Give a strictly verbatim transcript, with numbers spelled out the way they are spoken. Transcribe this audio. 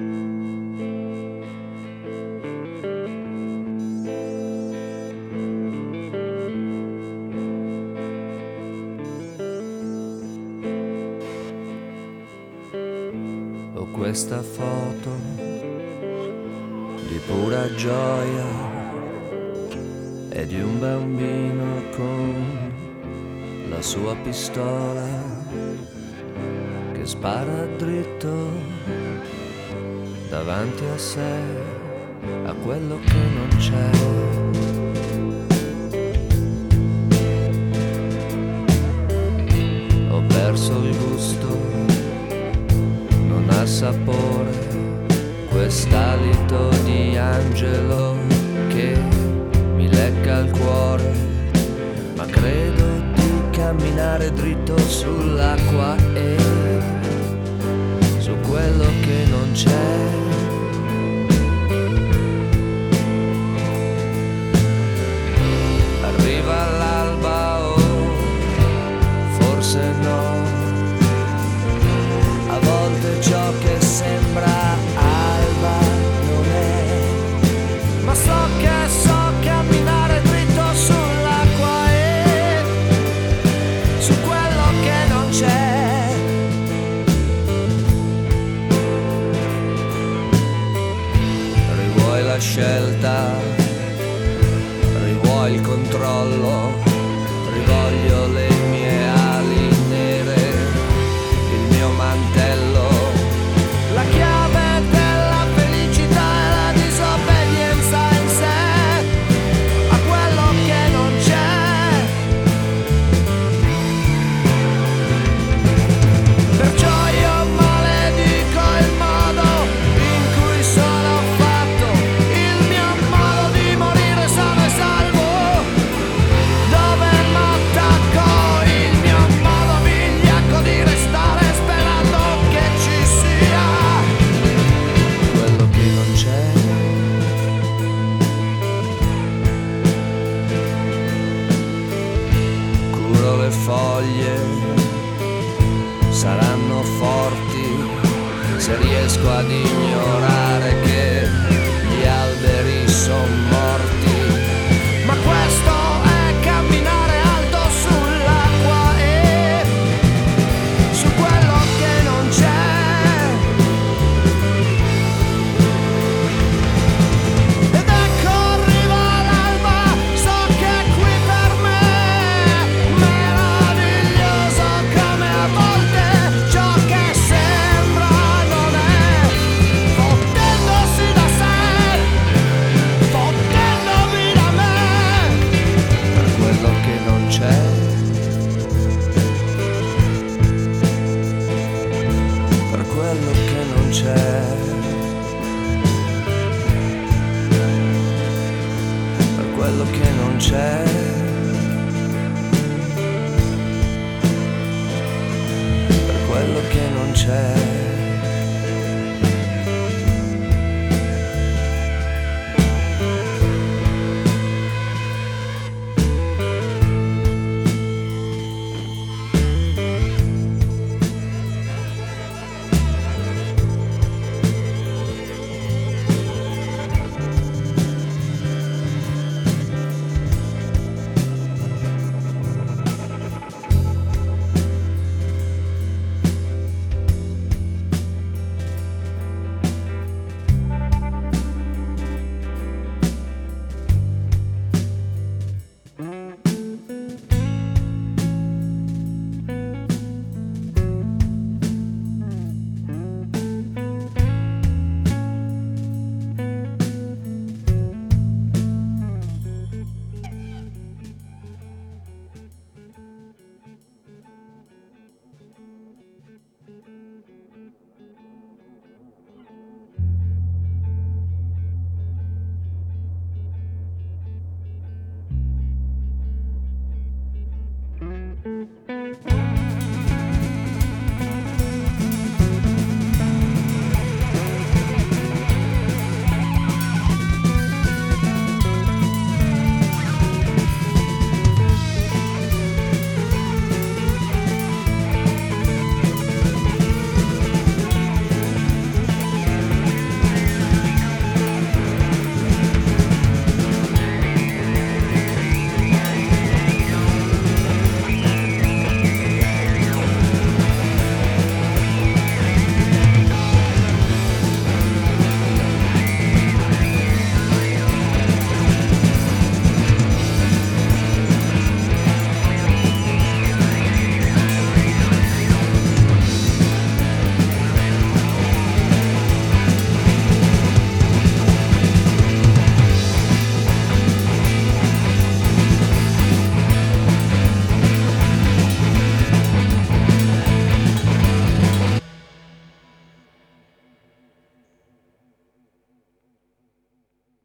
Ho questa foto di pura gioia e di un bambino con la sua pistola che spara dritto davanti a sé a quello che non c'è. Ho perso il gusto, non ha sapore, quest'alito di angelo che mi lecca il cuore, ma credo di camminare dritto sull'acqua e su quello che non c'è. Arriva l'alba o forse no, a volte ciò che sembra alba non è, ma so che so camminare dritto sull'acqua e su quello che non c'è. Rivuoi la scelta, rivuoi il controllo, rivoglio le mie ali nere, il mio mantello, la chiave della felicità e la disobbedienza in sé a quello che non c'è. Perciò io maledico il modo in cui sono fatto, il mio modo di morire sano e salvo, dove m'attacco, il mio modo vigliacco di restare sperando che ci sia quello che non c'è. Curo le foglie, saranno forti se riesco ad ignorare che gli alberi son morti, ma questo è camminare alto sull'acqua e su quello che non c'è. Ed ecco arriva l'alba, so che è qui per me, meraviglioso come a volte ciò che sembra non è, fottendosi da sé, fottendomi da me, per quello che non c'è, per quello che non c'è, per quello che non c'è, per quello che non c'è.